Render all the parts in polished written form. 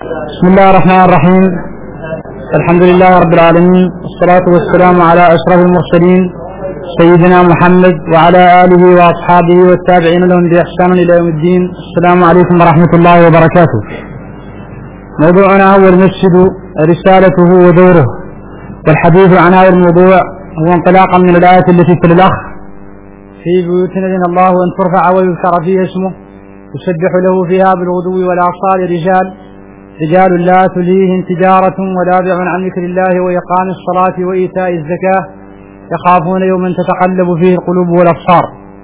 بسم الله الرحمن الرحيم. الحمد لله رب العالمين، والصلاة والسلام على أشرف المرسلين سيدنا محمد وعلى آله وأصحابه والتابعين لهم بإحسان إلى يوم الدين. السلام عليكم ورحمة الله وبركاته. موضوعنا هو المسجد، رسالته ودوره، والحديث عن هذا الموضوع هو انطلاقا من الآية التي في الأخ: في بيوت أذن الله أن ترفع ويذكر فيها اسمه يسبح له فيها بالغدو والآصال رجال لا تلهيهم تجارة ولا بيع عن ذكر الله وإقام الصلاة وإيتاء الزكاة يخافون يوما تتقلب فيه القلوب والأبصار.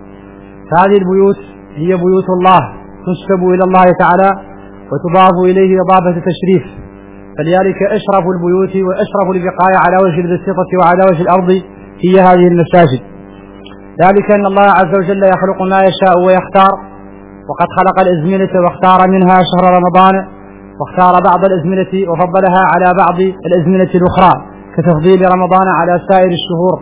هذه البيوت هي بيوت الله، تنسب إلى الله تعالى وتضاف إليه إضافة تشريف، فلذلك أشرف البيوت وأشرف البقاع على وجه البسيطة وعلى وجه الأرض هي هذه المساجد. ذلك أن الله عز وجل يخلق ما يشاء ويختار، وقد خلق الأزمنة واختار منها شهر رمضان، واختار بعض الأزمنة وفضلها على بعض الأزمنة الأخرى كتفضيل رمضان على سائر الشهور،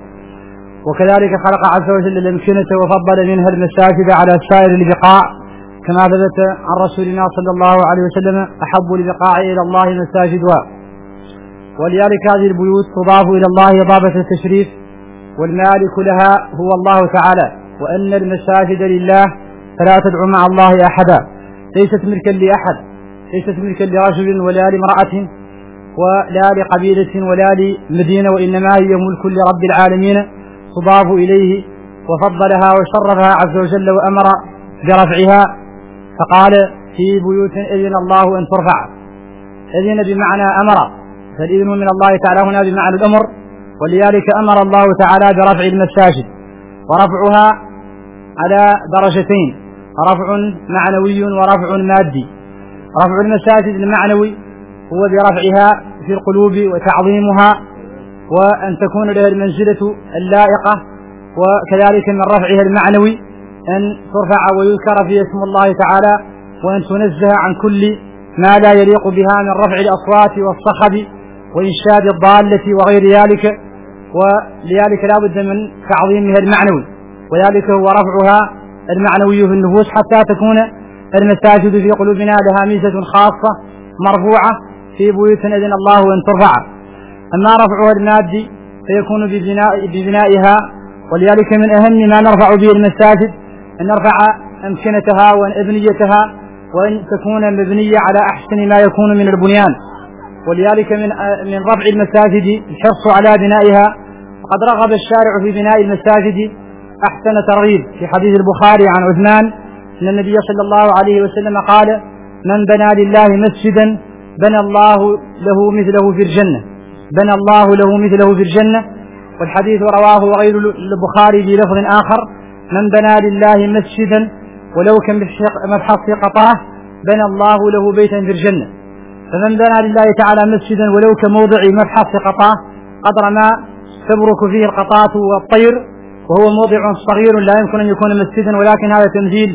وكذلك خلق عز وجل الأمكنة وفضل منها المساجد على سائر البقاع، كما ثبت عن رسولنا صلى الله عليه وسلم: أحب البقاع إلى الله مساجدها. ولذلك هذه البيوت تضاف إلى الله إضافة التشريف، والمالك لها هو الله تعالى، وأن المساجد لله فلا تدعو مع الله أحدا، ليست ملكا لأحد، ليست ملكا لرجل ولا لامرأة ولا لقبيلة ولا لمدينة، وإنما هي ملك لرب العالمين تضاف إليه، وفضلها وشرفها عز وجل وأمر برفعها، فقال: في بيوت أذن الله أن ترفع. أذن بمعنى أمر، فالإذن من الله تعالى هنا بمعنى الأمر، ولذلك أمر الله تعالى برفع المساجد، ورفعها على درجتين: رفع معنوي ورفع مادي. رفع المساجد المعنوي هو برفعها في القلوب وتعظيمها، وأن تكون لها المنزلة اللائقة، وكذلك من رفعها المعنوي أن ترفع ويذكر فيها اسم الله تعالى، وأن تنزه عن كل ما لا يليق بها من رفع الأصوات والصخب وإنشاد الضالة وغير ذلك، ولذلك لا بد من تعظيمها المعنوي، وذلك هو رفعها المعنوي في النفوس، حتى تكون المساجد في قلوبنا لها ميزة خاصة مرفوعة: في بيوت أذن الله أن ترفع. أما رفعها المادي فيكون ببنائها، ولذلك من أهم ما نرفع به المساجد أن نرفع أمكنتها وأبنيتها، وأن تكون مبنية على أحسن ما يكون من البنيان. ولذلك من رفع المساجد الحرص على بنائها، وقد رغب الشارع في بناء المساجد أحسن ترغيب في حديث البخاري عن عثمان أن النبي صلى الله عليه وسلم قال: من بنى لله مسجدا بنى الله له مثله في الجنة، بنى الله له مثله في الجنة. والحديث رواه غير البخاري بلفظ آخر: من بنى لله مسجدا ولو كان مبحث قطاه بنى الله له بيتا في الجنة. فمن بنى لله تعالى مسجدا ولو كموضع مبحث قطاه قدر ما تبرك فيه القطاة والطير، وهو موضع صغير لا يمكن أن يكون مسجدا، ولكن هذا تنزيل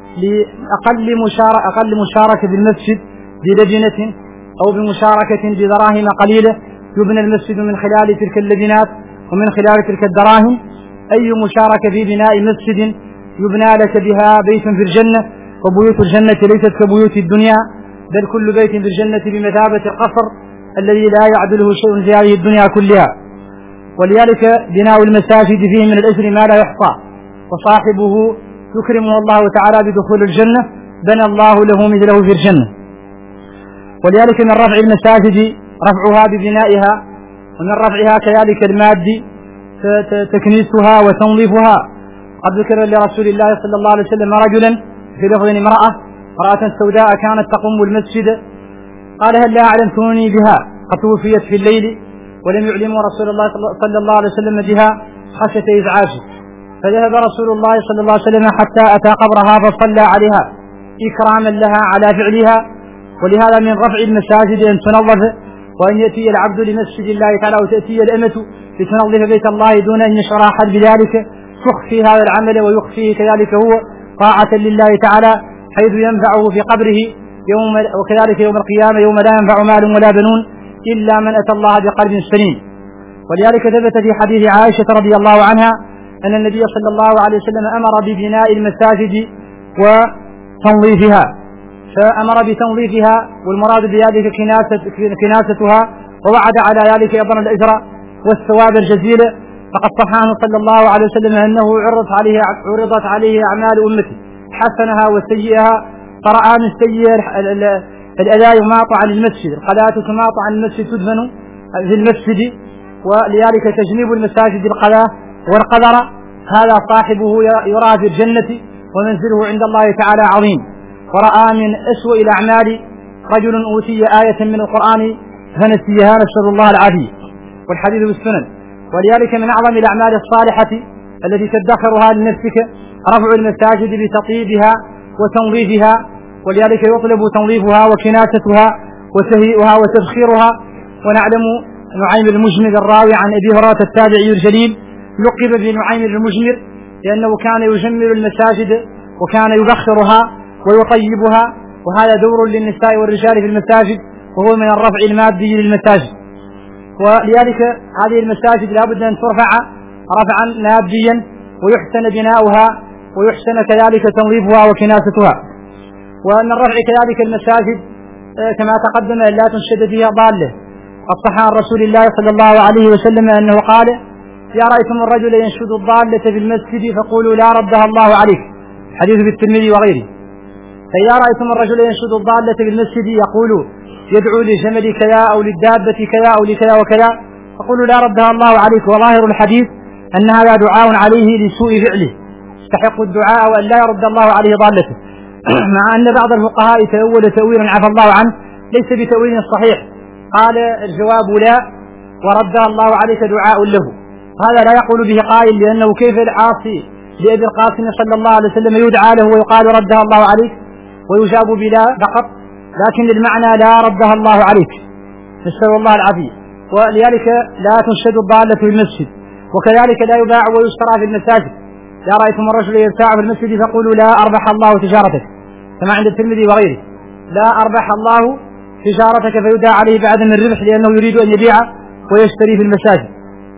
لأقل مشاركة بالمسجد بلجنة أو بمشاركة بدراهم قليلة، يبنى المسجد من خلال تلك اللجنات ومن خلال تلك الدراهم. أي مشاركة في بناء مسجد يبنى لك بها بيت في الجنة، وبيوت الجنة ليست كبيوت الدنيا، بل كل بيت في الجنة بمثابة القصر الذي لا يعدله شيء في هذه الدنيا كلها. ولذلك بناء المساجد فيه من الأجر ما لا يحصى، وصاحبه يكرمه الله تعالى بدخول الجنة بنى الله له مثله في الجنة. ولذلك من رفع المساجد رفعها ببنائها، ومن رفعها كذلك المادي تكنيسها وتنظيفها. قد ذكر لرسول الله صلى الله عليه وسلم رجلا في لفظ امرأة سوداء كانت تقوم المسجد، قال: هل لا أعلمتوني بها؟ قد توفيت في الليل ولم يعلموا رسول الله صلى الله عليه وسلم بها خشية إزعاجه، فذهب رسول الله صلى الله عليه وسلم حتى أتى قبرها فصلى عليها إكراما لها على فعلها. ولهذا من رفع المساجد أن تنظف، وأن يأتي العبد لمسجد الله تعالى وتأتي الأمة لتنظف بيت الله دون أن يشعر أحد بذلك، تخفي هذا العمل ويخفيه كذلك هو طاعة لله تعالى، حيث ينفعه في قبره يوم، وكذلك يوم القيامة يوم لا ينفع مال ولا بنون إلا من أتى الله بقلب سليم. ولذلك ثبت في حديث عائشة رضي الله عنها أن النبي صلى الله عليه وسلم أمر ببناء المساجد وتنظيفها، فأمر بتنظيفها، والمراد بذلك كناستها، ووعد على ذلك أيضا الأجر والثواب الجزيل. فقد صح عنه صلى الله عليه وسلم أنه عرضت عليه أعمال أمته حسنها وسيئها، فرأى من سيء الأذى يماط عن المسجد، القذاة تماط عن المسجد، تدفن في المسجد، ولذلك تجنيب المساجد القذاة والقذر هذا صاحبه يرى في الجنة ومنزله عند الله تعالى عظيم. ورأى من أسوأ الأعمال رجل أوتي آية من القرآن فنسيها، نسأل الله العافية، والحديث بالسنن. ولذلك من أعظم الأعمال الصالحة التي تدخرها لنفسك رفع المساجد بتطيبها وتنظيفها، ولذلك يطلب تنظيفها وكناستها وتهيئها وتبخيرها. ونعلم نعيم المجمر الراوي عن أبي هريرة التابعي الجليل لقب بنعيم المجمر لأنه كان يجمر المساجد وكان يبخرها ويطيبها، وهذا دور للنساء والرجال في المساجد، وهو من الرفع المادي للمساجد. ولذلك هذه المساجد لا بد أن ترفع رفعا ماديا ويحسن بناؤها ويحسن كذلك تنظيفها وكناستها. وأن الرفع كذلك المساجد كما تقدم لا تنشد فيها ضالة. قد صح عن رسول الله صلى الله عليه وسلم أنه قال: يا رأيتم الرجل ينشد الضالة في المسجد فقولوا لا ردها الله عليك، حديث في الترمذي وغيره. فإذا رأيتم الرجل ينشد الضالة في المسجد يقول يدعو لجمل كذا أو للدابة كذا أو لكذا وكذا، فقولوا لا ردها الله عليك. وظاهر الحديث أن هذا دعاء عليه لسوء فعله، يستحق الدعاء وأن لا يرد الله عليه ضالته، مع أن بعض الفقهاء تأول تأويلا عفى الله عنه ليس بتأويل صحيح، قال الجواب لا وردها الله عليك دعاء له. هذا لا يقول به قائل، لأنه كيف العاصي لأبي القاسم صلى الله عليه وسلم يدعى له ويقال ردها الله عليك ويجاب بلا فقط، لكن المعنى لا ردها الله عليك، نسأل الله العافية. ولذلك لا تنشد الضالة في المسجد، وكذلك لا يباع ويشترى في المساجد. إذا رأيتم الرجل يبتاع في المسجد فقولوا لا أربح الله تجارتك، كما عند الترمذي وغيره، لا أربح الله تجارتك، فيدعى عليه بعدم الربح لأنه يريد أن يبيع ويشتري في المساجد.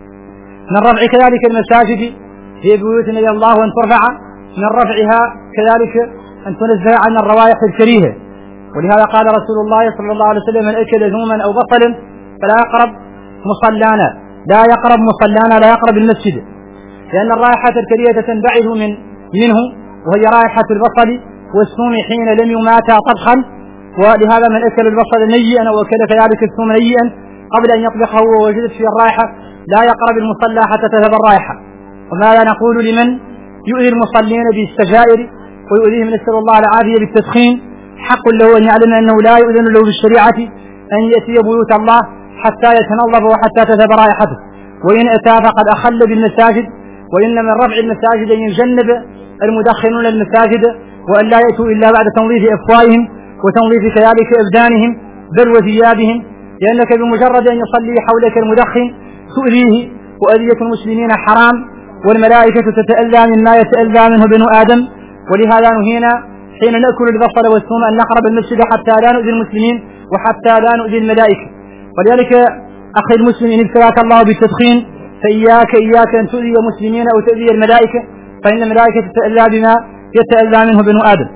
من رفع كذلك المساجد في بيوت النبي الله أن ترفع، من رفعها كذلك أن تنزه عن الروائح الكريهة. ولهذا قال رسول الله صلى الله عليه وسلم: من أكل ذوما أو بصلا فلا يقرب مصلانا، لا يقرب مصلانا، لا يقرب المسجد، لأن الرائحة الكريهة تنبعث منه، وهي رائحة البصل والثوم حين لم يماتا طبخا. ولهذا من أكل البصل نيئا أو أكل كذلك الثوم نيئا قبل أن يطبخه ووجدت فيه الرائحة لا يقرب المصلى حتى تذهب الرائحة. وماذا نقول لمن يؤذي المصلين بالسجائر ويؤذيهم نسأل الله العافية بالتدخين؟ حق له أن يعلم أنه لا يؤذن له بالشريعة أن يأتي بيوت الله حتى يتنظف وحتى تذهب رائحته، وإن أتى فقد أخل بالمساجد. وإن من رفع المساجد أن يجنب المدخنون المساجد وأن لا يأتوا إلا بعد تنظيف أفواههم وتنظيف كذلك أبدانهم بل وثيابهم، لأنك بمجرد أن يصلي حولك المدخن تؤذيه، وأذية المسلمين حرام، والملائكة تتأذى مما يتأذى منه بنو آدم. ولهذا نهينا حين نأكل البصل والثوم أن نقرب المسجد حتى لا نؤذي المسلمين وحتى لا نؤذي الملائكة. ولذلك أخي المسلم إن ابتلاك الله بالتدخين فإياك أن تؤذي المسلمين أو تؤذي الملائكة، فإن الملائكة تتأذى بما يتأذى منه بنو آدم.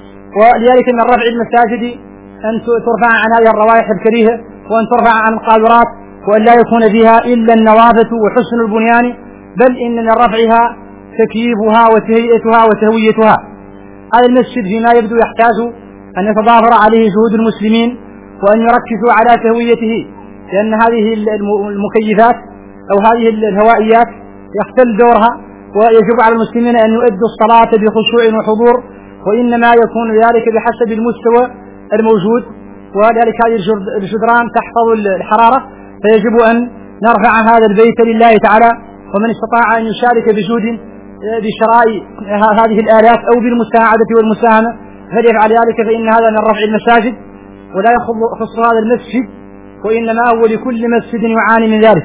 ولذلك من رفع المساجد أن ترفع عن هذه الروائح الكريهة، وأن ترفع عن القاذورات، وأن لا يكون فيها إلا النظافة وحسن البنيان، بل إن من رفعها تكييفها وتهيئتها وتهويتها. هذا المسجد فيما يبدو يحتاج أن يتضافر عليه جهود المسلمين وأن يركزوا على تهويته، لأن هذه المكيفات أو هذه الهوائيات يختل دورها، ويجب على المسلمين أن يؤدوا الصلاة بخشوع وحضور، وإنما يكون ذلك بحسب المستوى الموجود. وذلك هذه الجدران تحفظ الحرارة، فيجب أن نرفع هذا البيت لله تعالى. ومن استطاع أن يشارك بجهد بشراء هذه الآلات أو بالمساعدة والمساهمة فليفعل ذلك، فإن هذا من رفع المساجد، ولا يخص هذا المسجد، وإنما هو لكل مسجد يعاني من ذلك.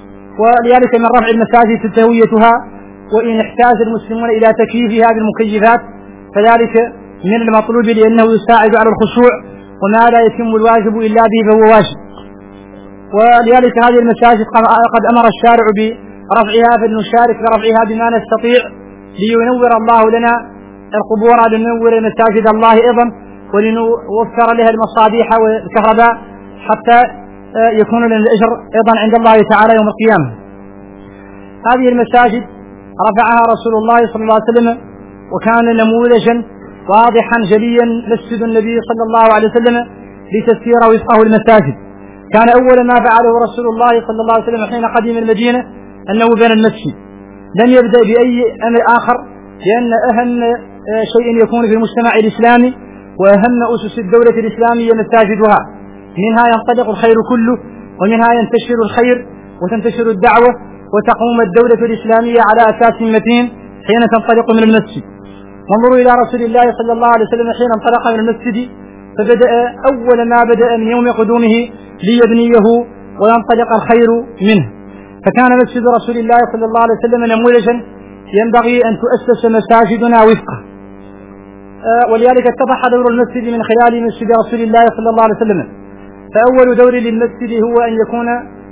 ولذلك من رفع المساجد تهويتها، وإن احتاج المسلمون إلى تكييف هذه المكيفات فذلك من المطلوب، لأنه يساعد على الخشوع، وما لا يتم الواجب إلا به فهو واجب. ولذلك هذه المساجد قد أمر الشارع برفعها، فلنشارك برفعها بما نستطيع لينور الله لنا القبور، لننور مساجد الله أيضا، ولنوفر لها المصابيح والكهرباء حتى يكون لنا الأجر أيضا عند الله تعالى يوم القيامة. هذه المساجد رفعها رسول الله صلى الله عليه وسلم، وكان نموذجا واضحا جليا مسجد النبي صلى الله عليه وسلم لتسيير وفقه المساجد. كان أول ما فعله رسول الله صلى الله عليه وسلم حين قدم المدينة أنه بنى المسجد، لم يبدأ بأي أمر آخر، لأن أهم شيء يكون في المجتمع الإسلامي وأهم أسس الدولة الإسلامية مساجدها، منها ينطلق الخير كله، ومنها ينتشر الخير وتنتشر الدعوة وتقوم الدولة الإسلامية على أساس متين حين تنطلق من المسجد. وانظروا إلى رسول الله صلى الله عليه وسلم حين انطلق من المسجد، فبدأ أول ما بدأ من يوم قدومه ليبنيه وينطلق الخير منه. فكان مسجد رسول الله صلى الله عليه وسلم نموذجا ينبغي أن تؤسس مساجدنا وفقه. ولذلك اتضح دور المسجد من خلال مسجد رسول الله صلى الله عليه وسلم. فأول دور للمسجد هو أن يكون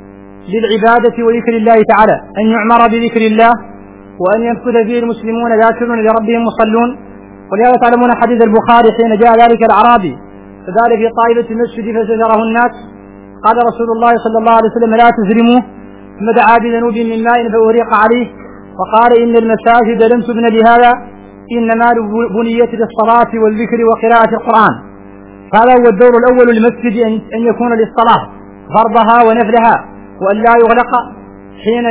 للعبادة وذكر الله تعالى، أن يعمر بذكر الله، وأن يمكث فيه المسلمون ذاكرون لربهم مصلون. ولهذا تعلمون حديث البخاري حين جاء ذلك الأعرابي فذلك في طائفة المسجد فزجره الناس، قال رسول الله صلى الله عليه وسلم لا تزرموه، ثم دعا بذنوب من ماء فأهريق عليه، وقال إن المساجد لم تبن لهذا، إنما بنيت للصلاة والذكر وقراءة القرآن. هذا هو الدور الأول للمسجد، أن يكون للصلاة فرضها ونفلها، وأن لا يغلق حين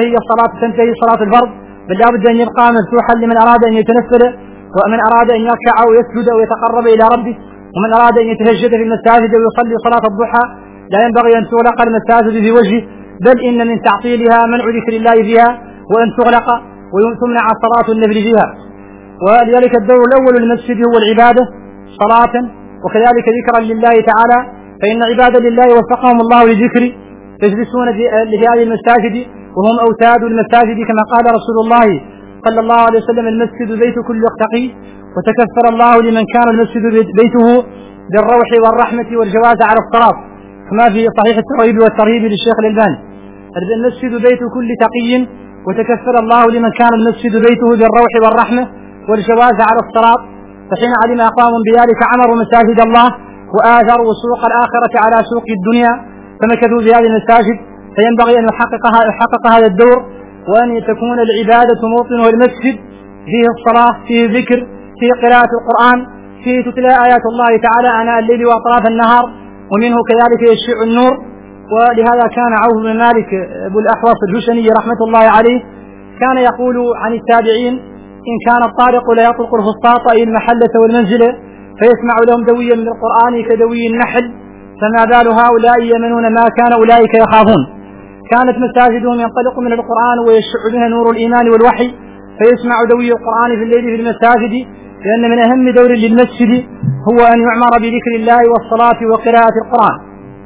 تنتهي صلاة الفرض، بل لا بد أن يبقى مفتوحا لمن أراد أن يتنفل، ومن أراد أن يركع أو يسجد أو يتقرب إلى ربه، ومن أراد أن يتهجد في المساجد ويصلي صلاة الضحى. لا ينبغي أن تغلق المساجد في وجهه، بل إن من تعطيلها منع ذكر الله فيها، وأن تغلق وتمنع صلاة النفل فيها. ولذلك الدور الأول للمسجد هو العبادة صلاة، وكذلك ذكرا لله تعالى، فإن عبادا لله وفقهم الله لذكر يجلسون لهذه المساجد وهم أوتاد المساجد، كما قال رسول الله صلى الله عليه وسلم المسجد بيت كل تقي، وتكفر الله لمن كان المسجد بيته بالروح والرحمة والجواز على الصلاة، كما في صحيح الترغيب والترهيب للشيخ الألباني. المسجد بيت كل تقي، وتكفر الله لمن كان المسجد بيته بالروح والرحمة والجواز على الصلاة. فحين علم أقوام بذلك عمروا مساجد الله وآثروا سوق الآخرة على سوق الدنيا، فمكثوا في هذه المساجد. فينبغي أن يحقق هذا الدور، وأن تكون العبادة موطنها المسجد، فيه الصلاة، فيه الذكر، فيه قراءة القرآن، فيه تتلى آيات الله تعالى آناء الليل وأطراف النهار، ومنه كذلك يشع النور. ولهذا كان عوف بن مالك أبو الأحوص الجشني رحمة الله عليه كان يقول عن التابعين إن كان الطارق لا يطلق الفسطاط أي المحلة والمنزلة فيسمع لهم دويا من القرآن كدوي النحل، فما بال هؤلاء يمنون ما كان أولئك يخافون. كانت مساجدهم ينطلق من القرآن ويشع بها نور الإيمان والوحي، فيسمع دوي القرآن في الليل في المساجد، لأن من أهم دور للمسجد هو أن يعمر بذكر الله والصلاة وقراءة القرآن.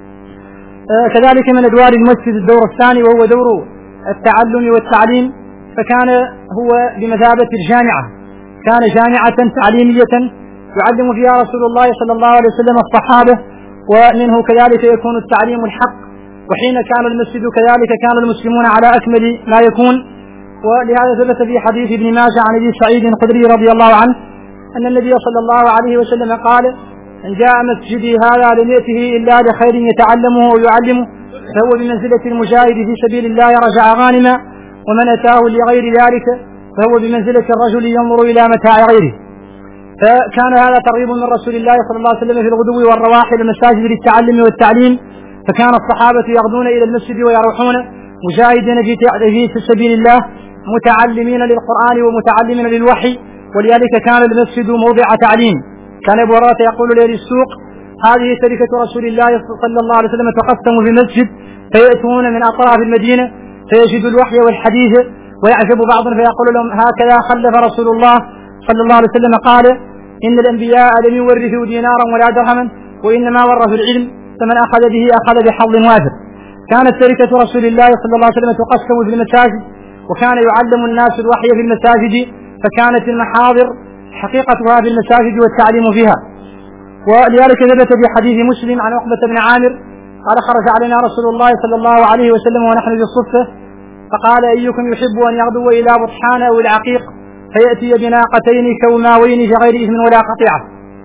كذلك من أدوار المسجد الدور الثاني وهو دور التعلم والتعليم، فكان هو بمثابة الجامعة، كان جامعة تعليمية يعلم فيها رسول الله صلى الله عليه وسلم الصحابة، ومنه كذلك يكون التعليم الحق. وحين كان المسجد كذلك كان المسلمون على أكمل ما يكون. ولهذا ثبت في حديث ابن ماجه عن ابي سعيد الخدري رضي الله عنه أن النبي صلى الله عليه وسلم قال إن جاء مسجدي هذا لم يأته إلا لخير يتعلمه ويعلمه، فهو بمنزلة المجاهد في سبيل الله رجع غانما، ومن أتاه لغير ذلك فهو بمنزلة الرجل ينظر إلى متاع غيره. فكان هذا ترغيب من رسول الله صلى الله عليه وسلم في الغدو والرواح إلى المساجد للتعلم والتعليم. فكان الصحابة يغدون إلى المسجد ويروحون مجاهدين في سبيل الله، متعلمين للقرآن ومتعلمين للوحي. ولذلك كان المسجد موضع تعليم. كان أبو هريرة يقول لأهل السوق هذه تركة رسول الله صلى الله عليه وسلم تقسم في المسجد، فيأتون من أطراف المدينة فيجد الوحي والحديث، ويعجب بعضهم فيقول لهم هكذا خلف رسول الله صلى الله عليه وسلم قال إن الأنبياء لم يورثوا دينارا ولا درهما، وإنما ورثوا العلم، فمن أخذ به أخذ بحظ وافر. كانت تركة رسول الله صلى الله عليه وسلم تقسم في المساجد، وكان يعلم الناس الوحي في المساجد، فكانت المحاضر حقيقتها في المساجد والتعليم فيها. ولذلك ثبت في حديث مسلم عن عقبة بن عامر قال خرج علينا رسول الله صلى الله عليه وسلم ونحن في الصفة، فقال أيكم يحب أن يغدو إلى بطحان أو العقيق فيأتي بناقتين كوماوين في غير إثم ولا قطيعة.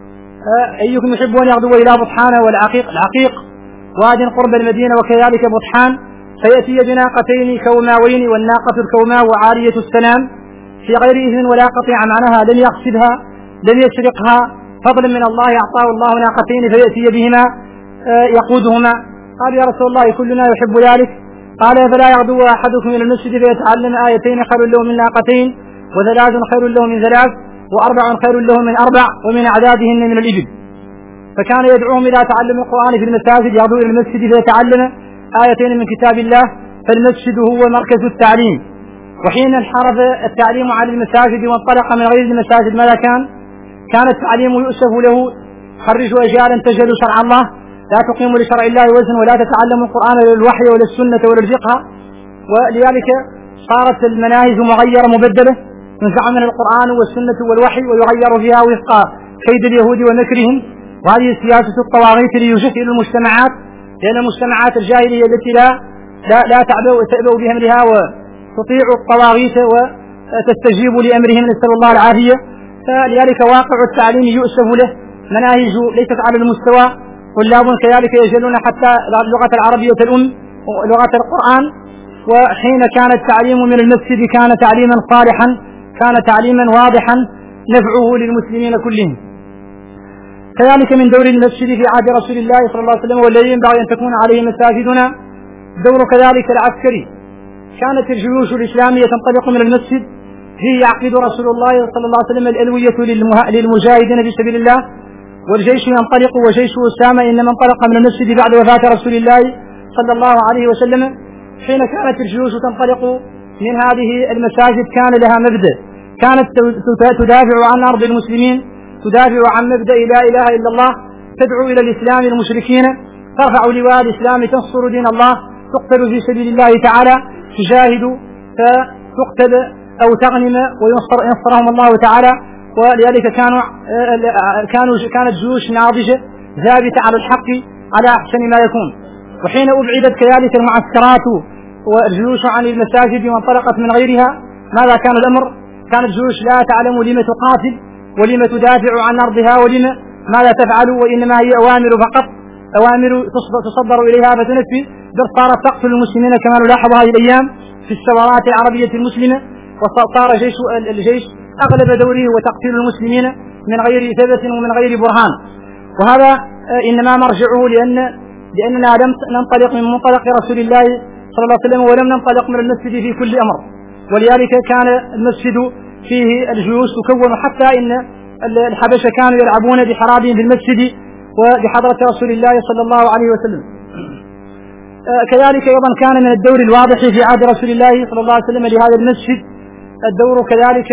أيكم يحب أن يغدو إلى بطحان العقيق واد قرب المدينة وكذلك بطحان، فيأتي بناقتين كوماوين، والناقة الكوماء وعارية السلام في غير إذن ولا قطيع، معناها لم يقصدها لم يسرقها، فضلا من الله أعطاه الله ناقتين فيأتي بهما يقودهما. قال يا رسول الله كلنا يحب ذلك؟ قال فلا يغدو أحدكم إلى المسجد فيتعلم آيتين خير له من ناقتين، وثلاث خير له من ثلاث، وأربع خير له من أربع، ومن أعدادهن من الإبل. فكان يدعوهم إلى تعلم القرآن في المساجد، يغدو إلى المسجد فيتعلم آيتين من كتاب الله، فالمسجد هو مركز التعليم. وحين انحرف التعليم عن المساجد وانطلق من غير المساجد ماذا كان التعليم يؤسف له: خرجوا أجيالا تجهلوا شرع الله، لا تقيموا لشرع الله وزن، ولا تتعلموا القرآن ولا الوحي ولا السنة ولا الفقه. ولذلك صارت المناهج مغيرة مبدلة، ينزع من القرآن والسنة والوحي ويغير فيها وفق كيد اليهود ومكرهم. وهذه سياسة الطواغيت ليشكل المجتمعات، لأن المجتمعات الجاهلية التي لا تأبوا بأمرها وتطيع الطواغيت وتستجيب لأمرهم، نسأل الله العافية. فلذلك واقع التعليم يؤسف له، مناهج ليست على المستوى، طلاب كذلك يجهلون حتى اللغة العربية الأم ولغة القرآن. وحين كان التعليم من المسجد كان تعليما صالحا، كان تعليما واضحا نفعه للمسلمين كلهم. كذلك من دور المسجد في عهد رسول الله صلى الله عليه وسلم والذي ينبغي أن تكون عليه مساجدنا دور كذلك العسكري. كانت الجيوش الإسلامية تنطلق من المسجد، فيه يعقد رسول الله صلى الله عليه وسلم الألوية للمجاهدين في سبيل الله، والجيش ينطلق، وجيش أسامة إنما انطلق من المسجد بعد وفاة رسول الله صلى الله عليه وسلم. حين كانت الجيوش تنطلق من هذه المساجد كان لها مبدأ، كانت تدافع عن أرض المسلمين، تدافع عن مبدأ لا إله إلا الله، تدعو إلى الإسلام المشركين، ترفع لواء الإسلام، تنصر دين الله، تقتل في سبيل الله تعالى، تجاهد فتقتل أو تغنم وينصرهم الله تعالى. ولذلك كانت جيوش ناضجة ثابتة على الحق على أحسن ما يكون. وحين أبعدت كذلك المعسكرات والجيوش عن المساجد وانطلقت من غيرها ماذا كان الأمر؟ كانت الجيوش لا تعلم لما تقاتل ولما تدافع عن أرضها ولما ماذا تفعل، وإنما هي أوامر فقط، أوامر تصدر إليها فتنفذ. بل صارت تقتل المسلمين كما نلاحظ هذه الأيام في الثورات العربية المسلمة، وصار الجيش أغلب دوره وتقتيل المسلمين من غير ثبت ومن غير برهان. وهذا إنما مرجعه لأننا لم ننطلق من منطلق رسول الله صلى الله عليه وسلم، ولم ننطلق من المسجد في كل أمر. ولذلك كان المسجد فيه الجيوش تكون، حتى إن الحبشة كانوا يلعبون بحرابهم في المسجد وبحضرة رسول الله صلى الله عليه وسلم. كذلك أيضا كان من الدور الواضح في عهد رسول الله صلى الله عليه وسلم لهذا المسجد الدور كذلك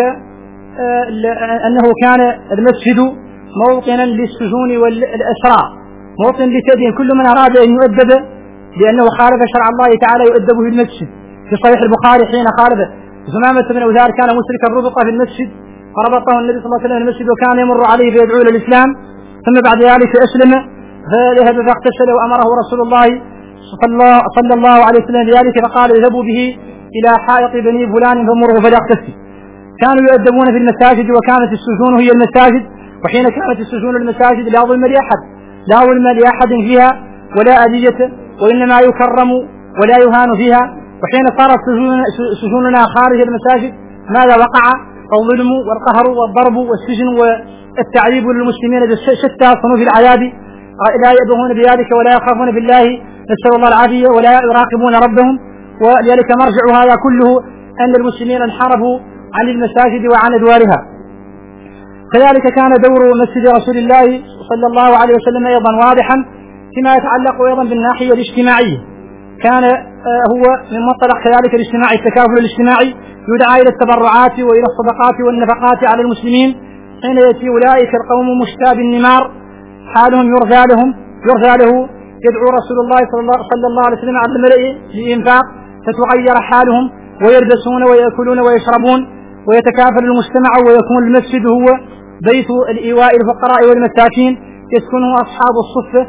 أنه كان المسجد موطنا للسجون والأسرى، موطن لتدين كل من أراد أن يؤدب لأنه خالف شرع الله تعالى يؤدب في المسجد. في صحيح البخاري حين خالف زمامة بن أوذار كان مسركا ربط في المسجد، فربطه النبي صلى الله عليه وسلم في المسجد وكان يمر عليه فيدعو إلى الإسلام، ثم بعد ذلك أسلم فذهب فاغتسل وأمره رسول الله صلى الله عليه وسلم بذلك، فقال اذهبوا به إلى حائط بني فلان فمره فليغتسل. كانوا يؤدبون في المساجد، وكانت السجون هي المساجد. وحين كانت السجون المساجد لا ظلم لأحد فيها ولا أذية، وإنما يكرم ولا يهان فيها. وحين صارت سجوننا خارج المساجد ماذا وقع؟ الظلم والقهر والضرب والسجن والتعذيب للمسلمين بشتى صنوف العذاب، لا يأبهون بذلك ولا يخافون بالله نسأل الله العافية ولا يراقبون ربهم. ولذلك مرجع هذا كله أن المسلمين انحرفوا عن المساجد وعن أدوارها. كذلك كان دور مسجد رسول الله صلى الله عليه وسلم أيضا واضحا فيما يتعلق أيضا بالناحية الاجتماعية. كان هو من منطلق كذلك الاجتماعي التكافل الاجتماعي، يدعى إلى التبرعات وإلى الصدقات والنفقات على المسلمين. حين يأتي أولئك القوم مشتاب النمار حالهم يرثى له يدعو رسول الله صلى الله عليه وسلم على الملأ لإنفاق فتغير حالهم ويلبسون ويأكلون ويشربون ويتكافل المجتمع، ويكون المسجد هو بيت الإيواء الفقراء والمساكين، يسكنه أصحاب الصفة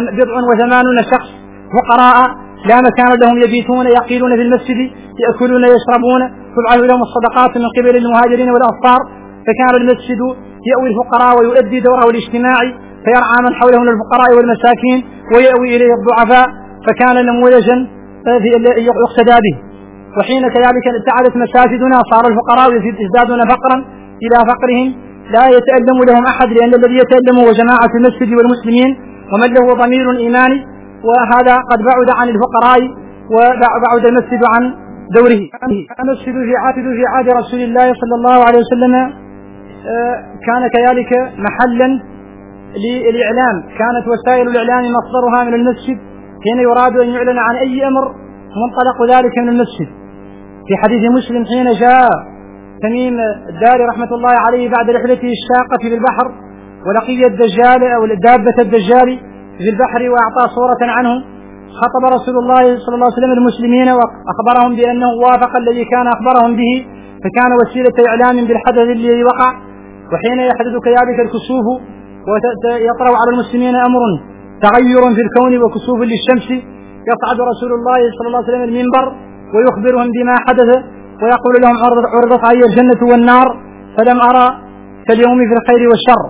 87 شخص فقراء لا مكان لهم يبيتون، يقيلون في المسجد، يأكلون يشربون، تبعث لهم الصدقات من قبل المهاجرين والأنصار. فكان المسجد يأوي الفقراء ويؤدي دوره الاجتماعي فيرعى من حوله من الفقراء والمساكين ويأوي إليه الضعفاء، فكان نموذجا يقتدى به. وحين كذلك ابتعدت مساجدنا صار الفقراء يزدادون فقرا إلى فقرهم، لا يتألم لهم أحد، لأن الذي يتألم هو جماعة المسجد والمسلمين ومن له ضمير إيماني، وهذا قد بعد عن الفقراء وبعد المسجد عن دوره. المسجد في عهد رسول الله صلى الله عليه وسلم كان كذلك محلا للإعلام، كانت وسائل الإعلام مصدرها من المسجد، حين يراد أن يعلن عن أي أمر منطلق ذلك من المسجد. في حديث مسلم حين جاء تميم الداري رحمة الله عليه بعد رحلته الشاقة في البحر ولقي الدجال أو دابة الدجال في البحر وأعطى صورة عنه، خطب رسول الله صلى الله عليه وسلم المسلمين وأخبرهم بأنه وافق الذي كان أخبرهم به، فكان وسيلة إعلام بالحدث الذي وقع. وحين يحدث كذلك الكسوف ويطرأ على المسلمين أمر تغير في الكون وكسوف للشمس، يصعد رسول الله صلى الله عليه وسلم المنبر ويخبرهم بما حدث ويقول لهم عرضت علي الجنة والنار فلم أرى كاليوم في الخير والشر.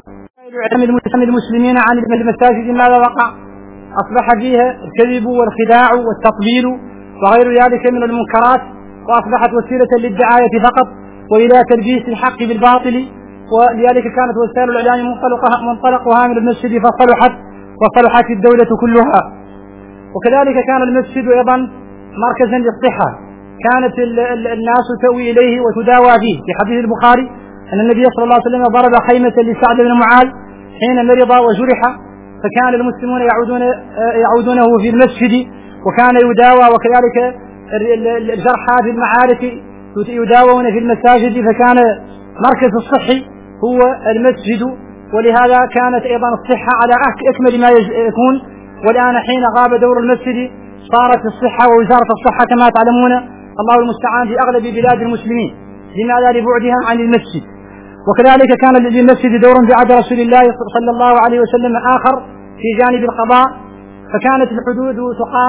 المسلمين عن المساجد ماذا وقع؟ أصبح فيها الكذب والخداع والتطبيل وغير ذلك من المنكرات، وأصبحت وسيلة للدعاية فقط وإلى تلبيس الحق بالباطل، ولذلك كانت وسائل الإعلام منطلقها من المسجد فصلحت الدولة كلها. وكذلك كان المسجد أيضا مركزا للصحة، كانت الناس تأوي إليه وتداوى فيه. في حديث البخاري أن النبي صلى الله عليه وسلم ضرب خيمة لسعد بن معاذ حين مرض وجرح، فكان المسلمون يعودونه في المسجد وكان يداوى، وكذلك الجرحى في المعارك يداوون في المساجد، فكان مركز الصحي هو المسجد. ولهذا كانت أيضا الصحة على أكمل ما يكون. والآن حين غاب دور المسجد صارت الصحة ووزارة الصحة كما تعلمون الله المستعان في أغلب بلاد المسلمين، لماذا؟ لبعدها عن المسجد. وكذلك كان للمسجد دور في عهد رسول الله صلى الله عليه وسلم آخر في جانب القضاء، فكانت الحدود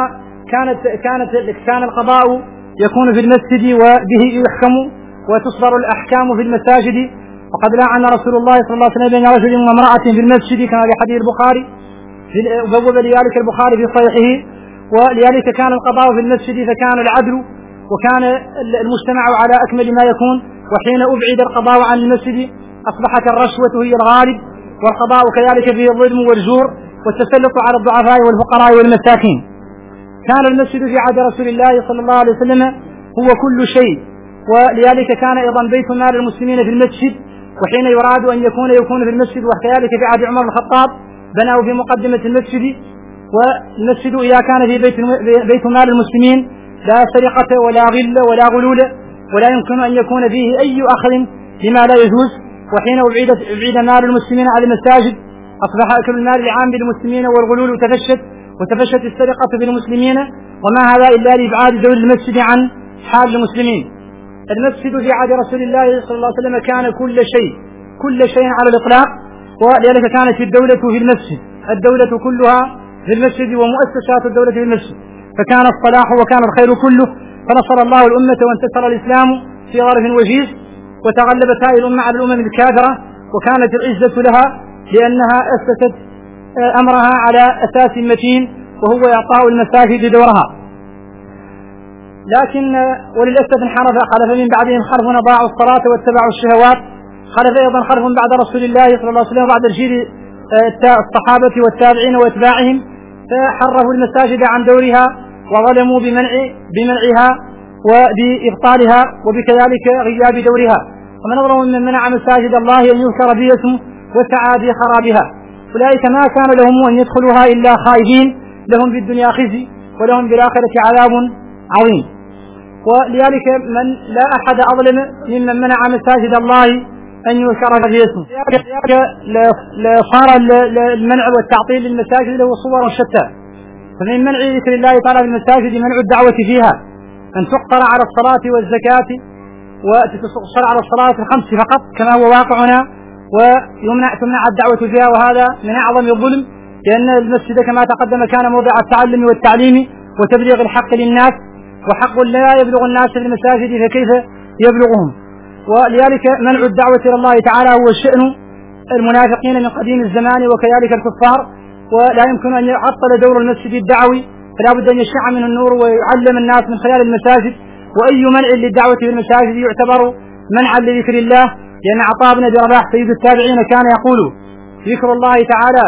كان القضاء يكون في المسجد وبه يحكم وتصدر الأحكام في المساجد. وقد لعن رسول الله صلى الله عليه وسلم بين رجل وامرأة في المسجد كما في حديث البخاري، بوب لذلك البخاري في صحيحه. ولذلك كان القضاء في المسجد فكان العدل وكان المجتمع على أكمل ما يكون. وحين أبعد القضاء عن المسجد أصبحت الرشوة هي الغالب، والقضاء كذلك فيه الظلم والجور والتسلط على الضعفاء والفقراء والمساكين. كان المسجد في عهد رسول الله صلى الله عليه وسلم هو كل شيء، ولذلك كان أيضا بيت مال المسلمين في المسجد، وحين يراد أن يكون في المسجد. وكذلك في عهد عمر الخطاب بنوا في مقدمة المسجد، والمسجد إذا كان في بيت مال المسلمين لا سرقة ولا غل ولا غلول، ولا يمكن أن يكون فيه أي أخذ لما لا يجوز. وحين أبعد مال المسلمين على المساجد أصبح أكل المال العام بالمسلمين والغلول وتفشت السرقة بالمسلمين، وما هذا إلا لإبعاد دور المسجد عن حال المسلمين. المسجد في عهد رسول الله صلى الله عليه وسلم كان كل شيء على الإطلاق، ولذلك كانت الدولة في المسجد، الدولة كلها في المسجد ومؤسسات الدولة في المسجد، فكان الصلاح وكان الخير كله. فنصر الله الأمة وانتصر الإسلام في ظرف وجيز، وتغلبت هذه الأمة على الأمم الكافرة، وكانت العزة لها لأنها أسست أمرها على أساس متين وهو إعطاء المساجد دورها. لكن وللأسف خلف من بعدهم خلف ضاعوا الصلاة واتبعوا الشهوات. خلف أيضا خلف بعد رسول الله صلى الله عليه وسلم بعد الجيل الصحابة والتابعين واتباعهم، فحرفوا المساجد عن دورها وظلموا بمنعها وبإبطالها وبكذلك غياب دورها. ومن أظلم من منع مساجد الله أن يذكر به اسمه وسعى في خرابها. أولئك ما كان لهم أن يدخلوها إلا خائفين، لهم في الدنيا خزي ولهم بالآخرة عذاب عظيم. ولذلك لا أحد أظلم ممن منع مساجد الله أن يذكر به اسمه. صار المنع والتعطيل للمساجد له صور شتى. فمن منع ذكر الله تعالى في المساجد منع الدعوة فيها، أن تقصر على الصلاة والزكاة وتقصر على الصلاة الخمس فقط كما هو واقعنا، وتمنع الدعوة فيها، وهذا من أعظم الظلم، لأن المسجد كما تقدم كان موضع التعلم والتعليم وتبليغ الحق للناس، وحق لا يبلغ الناس في المساجد فكيف يبلغهم. ولذلك منع الدعوة إلى الله تعالى هو الشأن المنافقين من قديم الزمان وكذلك الكفار، ولا يمكن أن يعطل دور المسجد الدعوي، فلا بد أن يشع منه النور ويعلم الناس من خلال المساجد. وأي منع للدعوة في المساجد يعتبر منعا لذكر الله، لأن عطاء بن أبي رباح سيد التابعين كان يقول ذكر الله تعالى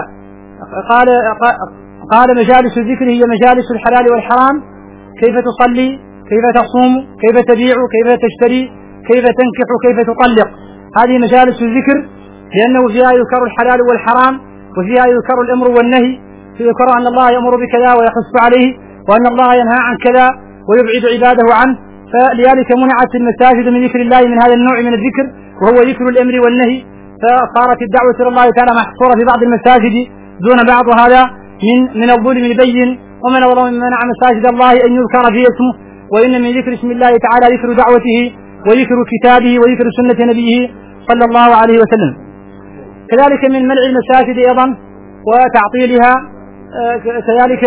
قال مجالس الذكر هي مجالس الحلال والحرام، كيف تصلي، كيف تصوم، كيف تبيع، كيف تشتري، كيف تنكح، كيف تطلق. هذه مجالس الذكر، لأنه فيها يذكر الحلال والحرام، وفيها يذكر الأمر والنهي، يذكر أن الله يأمر بكذا ويحث عليه، وأن الله ينهى عن كذا ويبعد عباده عنه. فلذلك منعت المساجد من ذكر الله من هذا النوع من الذكر، وهو ذكر الأمر والنهي، فصارت الدعوة إلى الله تعالى محصورة في بعض المساجد دون بعض. هذا من الظلم البين، ومن أظلم من منع مساجد الله أن يذكر فيه اسمه. وإن من ذكر اسم الله تعالى ذكر دعوته وذكر كتابه وذكر سنة نبيه صلى الله عليه وسلم. كذلك من منع المساجد أيضا وتعطيلها كذلك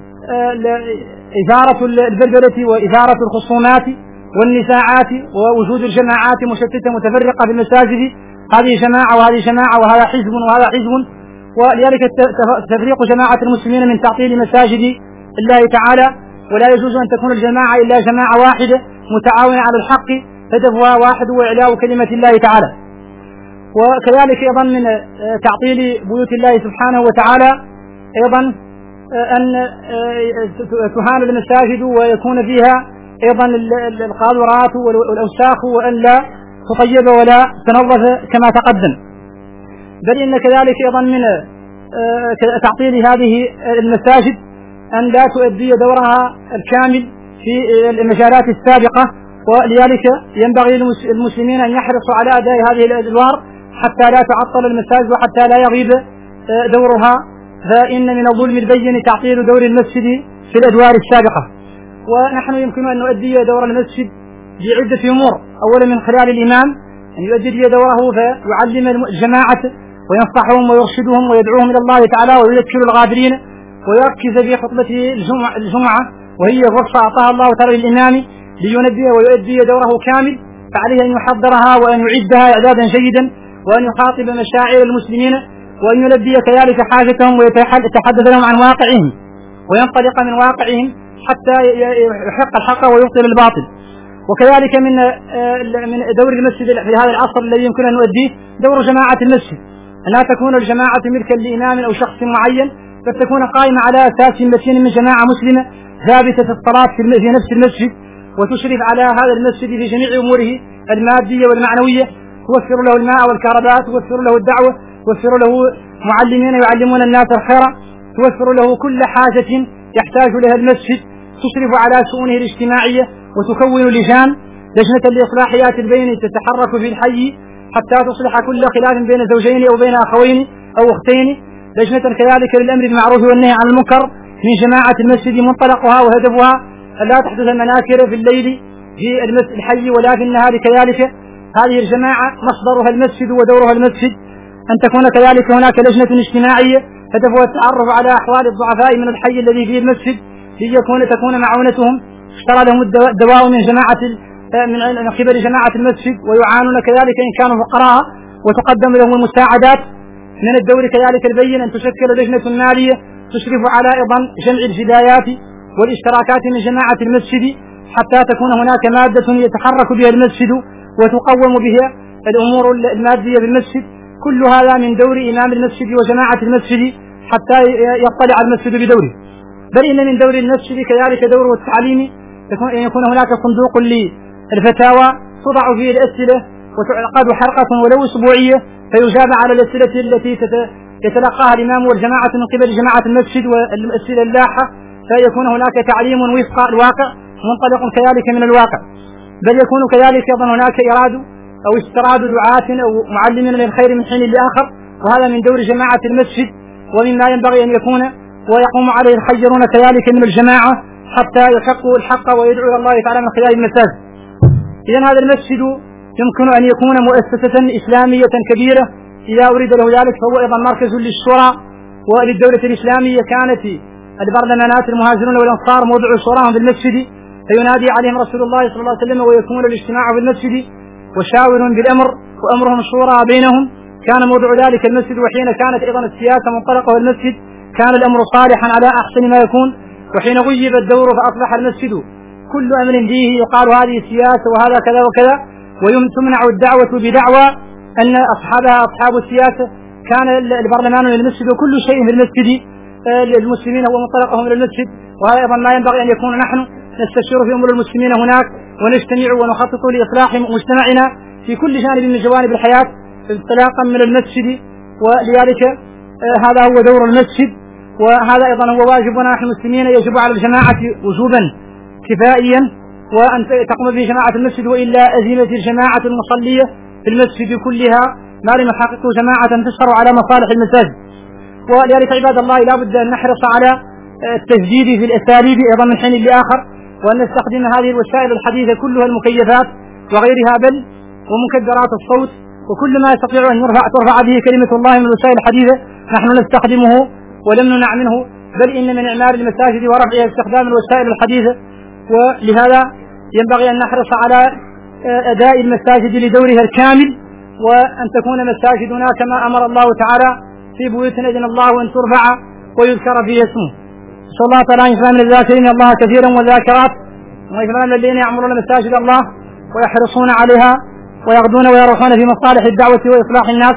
إثارة البلبلة وإثارة الخصومات والنزاعات ووجود الجماعات مشتتة متفرقة في المساجد، هذه جماعة وهذه جماعة وهذا حزب وهذا حزب. ولذلك تفريق جماعة المسلمين من تعطيل مساجد الله تعالى، ولا يجوز أن تكون الجماعة إلا جماعة واحدة متعاونة على الحق هدفها واحد وإعلاء كلمة الله تعالى. وكذلك أيضا من تعطيل بيوت الله سبحانه وتعالى أيضا أن تهان المساجد ويكون فيها أيضا القاذورات والأوساخ، وأن لا تطيب ولا تنظف كما تقدم. بل إن كذلك أيضا من تعطيل هذه المساجد أن لا تؤدي دورها الكامل في المجالات السابقة، ولذلك ينبغي للمسلمين أن يحرصوا على أداء هذه الأدوار حتى لا تعطل المساجد وحتى لا يغيب دورها. فإن من الظلم البين تعطيل دور المسجد في الأدوار السابقة. ونحن يمكن أن نؤدي دور المسجد بعدة أمور. أولا من خلال الإمام أن يؤدي دوره فيعلم الجماعة وينصحهم ويرشدهم ويدعوهم إلى الله تعالى ويذكر الغابرين، ويركز في خطبة الجمعة وهي فرصة أعطاها الله تعالى للإمام لينبه ويؤدي دوره كامل، فعليه أن يحضرها وأن يعدها إعدادا جيدا، وأن يخاطب مشاعر المسلمين، وأن يلبي كذلك حاجتهم ويتحدث لهم عن واقعهم وينطلق من واقعهم حتى يحق الحق ويبطل الباطل. وكذلك من دور المسجد في هذا العصر الذي يمكن أن نؤديه دور جماعة المسجد، أن لا تكون الجماعة ملكا لإمام أو شخص معين، بل تكون قائمة على أساس متين من جماعة مسلمة ثابتة في الصلاة في نفس المسجد، وتشرف على هذا المسجد في جميع أموره المادية والمعنوية، توفر له الماء والكهرباء، توفر له الدعوة، توفر له معلمين يعلمون الناس الخير، توفر له كل حاجة يحتاج لها المسجد، تشرف على شؤونه الاجتماعية، وتكون لجنة لإصلاحيات البين تتحرك في الحي حتى تصلح كل خلاف بين زوجين أو بين أخوين أو أختين، لجنة كذلك للأمر بالمعروف والنهي عن المنكر من جماعة المسجد منطلقها وهدفها ألا تحدث المناكر في الليل في الحي ولا في النهار. كذلك هذه الجماعة مصدرها المسجد ودورها المسجد. أن تكون كذلك هناك لجنة اجتماعية هدفها التعرف على أحوال الضعفاء من الحي الذي فيه المسجد تكون معونتهم، اشترى لهم الدواء من قبل جماعة المسجد، ويعانون كذلك إن كانوا فقراء وتقدم لهم المساعدات. من الدور كذلك البين أن تشكل لجنة مالية تشرف على أيضا جمع الهدايات والاشتراكات من جماعة المسجد حتى تكون هناك مادة يتحرك بها المسجد وتقوم بها الأمور المادية بالمسجد. كل هذا من دور إمام المسجد وجماعة المسجد حتى يطلع المسجد بدوره. بل إن من دور المسجد كذلك دوره التعليمي، أن يكون هناك صندوق للفتاوى توضع فيه الأسئلة وتعقد حلقة ولو أسبوعية فيجاب على الأسئلة التي يتلقاها الإمام والجماعة من قبل جماعة المسجد والأسئلة اللاحة، فيكون هناك تعليم وفق الواقع منطلق كذلك من الواقع. بل يكون كذلك أيضا هناك إرادة أو استراد دعاة أو معلمين للخير من حين لآخر، وهذا من دور جماعة المسجد ومما ينبغي أن يكون ويقوم عليه الخيرون كذلك من الجماعة حتى يحقوا الحق ويدعوا إلى الله تعالى من خلال المساجد. إذن هذا المسجد يمكن أن يكون مؤسسة إسلامية كبيرة إذا أريد له ذلك، فهو أيضا مركز للشورى وللدولة الإسلامية. كانت البرلمانات المهاجرون والأنصار موضع شوراهم في المسجد، فينادي عليهم رسول الله صلى الله عليه وسلم ويكون الاجتماع في المسجد وشاور بالأمر وأمرهم شورى بينهم. كان موضع ذلك المسجد، وحين كانت أيضا السياسة منطلقة المسجد كان الأمر صالحا على أحسن ما يكون، وحين غيب الدور فأصبح المسجد كل أمر فيه يقال هذه السياسة وهذا كذا وكذا، وتمنع الدعوة بدعوى أن أصحابها أصحاب السياسة. كان البرلمان للمسجد وكل شيء في المسجد للمسلمين هو منطلقهم إلى المسجد، وهذا أيضا ما ينبغي أن يكون نحن نستشير في أمور المسلمين هناك ونجتمع ونخطط لإصلاح مجتمعنا في كل جانب من جوانب الحياة انطلاقا من المسجد. ولذلك هذا هو دور المسجد، وهذا أيضا هو واجبنا نحن المسلمين. يجب على الجماعة وجوبا كفائيا وأن تقوم به جماعة المسجد، وإلا أزمت الجماعة المصلية في المسجد كلها ما لم يحققوا جماعة تسهر على مصالح المساجد. ولذلك عباد الله لا بد أن نحرص على التجديد في الأساليب أيضا من حين لآخر، وأن نستخدم هذه الوسائل الحديثة كلها المكيفات وغيرها بل ومكبرات الصوت وكل ما يستطيع أن ترفع به كلمة الله من الوسائل الحديثة نحن نستخدمه ولم نمنع منه، بل إن من إعمار المساجد ورفعها استخدام الوسائل الحديثة. ولهذا ينبغي أن نحرص على أداء المساجد لدورها الكامل، وأن تكون مساجدنا كما أمر الله تعالى في بيوت أذن الله أن ترفع ويذكر فيها اسمه. نسأل الله تعالى أن يجعلنا من الذاكرين الله كثيرا والذاكرات، ويجعلنا الذين يعمرون مساجد الله ويحرصون عليها ويغدون ويروحون في مصالح الدعوة وإصلاح الناس.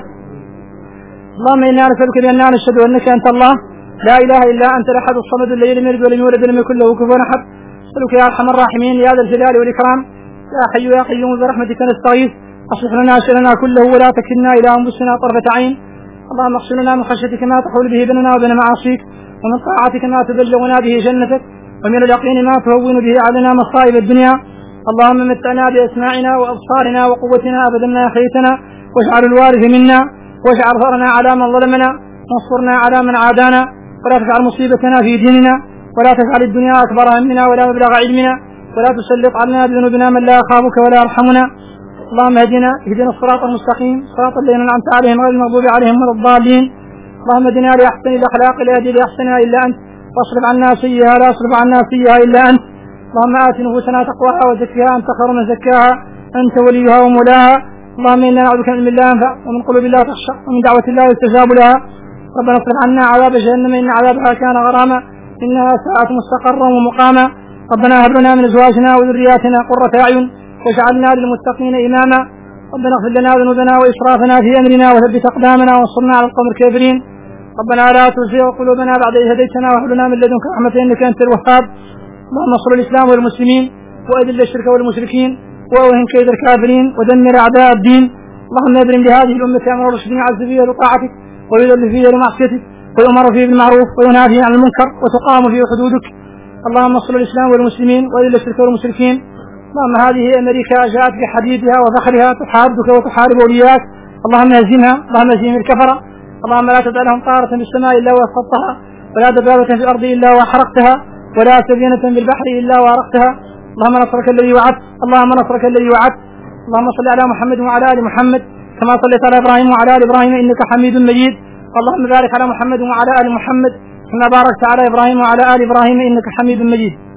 اللهم إنا نسألك بأننا نشهد أنك أنت الله لا إله إلا أنت الأحد الصمد الذي لم يلد ولم يولد ولم يكن له كفوا أحد. نسألك يا أرحم الراحمين يا ذا الجلال والإكرام يا حي يا قيوم برحمتك نستغيث أصلح لنا شأننا كله ولا تكلنا إلى أنفسنا طرفة عين. اللهم اغفر لنا من خشيتك ما تحول به بيننا وبين معاصيك، ومن طاعتك ما تبلغنا به جنتك، ومن اليقين ما تهون به علينا مصائب الدنيا. اللهم متعنا بأسماعنا وأبصارنا وقوتنا أبدا ما أحييتنا، واجعل الوارث منا، واجعل ثأرنا على من ظلمنا، وانصرنا على من عادانا، ولا تجعل مصيبتنا في ديننا، ولا تجعل الدنيا أكبر همنا ولا مبلغ علمنا، ولا تسلط علينا بذنوبنا من لا يخافك ولا يرحمنا. اللهم اهدنا الصراط المستقيم صراط الذين أنعمت عليهم غير المغضوب عليهم ولا الضالين. اللهم اهدنا لأحسن الأخلاق لا يهدي لأحسنها إلا أنت، واصرف عنا سيئها لا يصرف عنا سيئها إلا أنت. اللهم آت نفوسنا تقواها وزكها أنت خير من زكاها أنت وليها ومولاها. اللهم إنا نعوذ بك من علم لا ينفع ومن قلوب لا تخشع ومن دعوة لا يستجاب لها. ربنا اصرف عنا عذاب جهنم إن عذابها كان غراما إنها ساءت مستقرا ومقاما. ربنا هب لنا من أزواجنا وذرياتنا قرة أعين واجعلنا للمتقين إماما. ربنا اغفر لنا ذنوبنا وإسرافنا في أمرنا وثبت أقدامنا وانصرنا على القوم الكافرين. ربنا لا تزغ قلوبنا بعد إذ هديتنا وهب لنا من لدنك رحمة إنك أنت الوهاب. اللهم انصر الإسلام والمسلمين وأذل الشرك والمشركين وأوهن كيد الكافرين ودمر أعداء الدين. اللهم ابرم بهذه الأمة أمر رشد يعز فيها لطاعتك ويذل فيها لمعصيتك ويؤمر فيه بالمعروف وينهى فيه عن المنكر وتقام فيه حدودك. اللهم انصر الإسلام والمسلمين وأذل الشرك والمشركين. اللهم هذه أمريكا جاءت بحديدها وفخرها تحاربك وتحارب أولياءك، اللهم اهزمها، اللهم اهزم الكفرة. اللهم لا تدع لهم طارة في السماء إلا وأسقطتها، ولا دبابة في الأرض إلا وحرقتها، ولا سفينة بالبحر إلا وأرقتها. اللهم نصرك الذي وعدت، اللهم نصرك الذي وعدت. اللهم صل على محمد وعلى آل محمد كما صليت على إبراهيم وعلى آل إبراهيم إنك حميد مجيد. اللهم بارك على محمد وعلى آل محمد كما باركت على إبراهيم وعلى آل إبراهيم إنك حميد مجيد.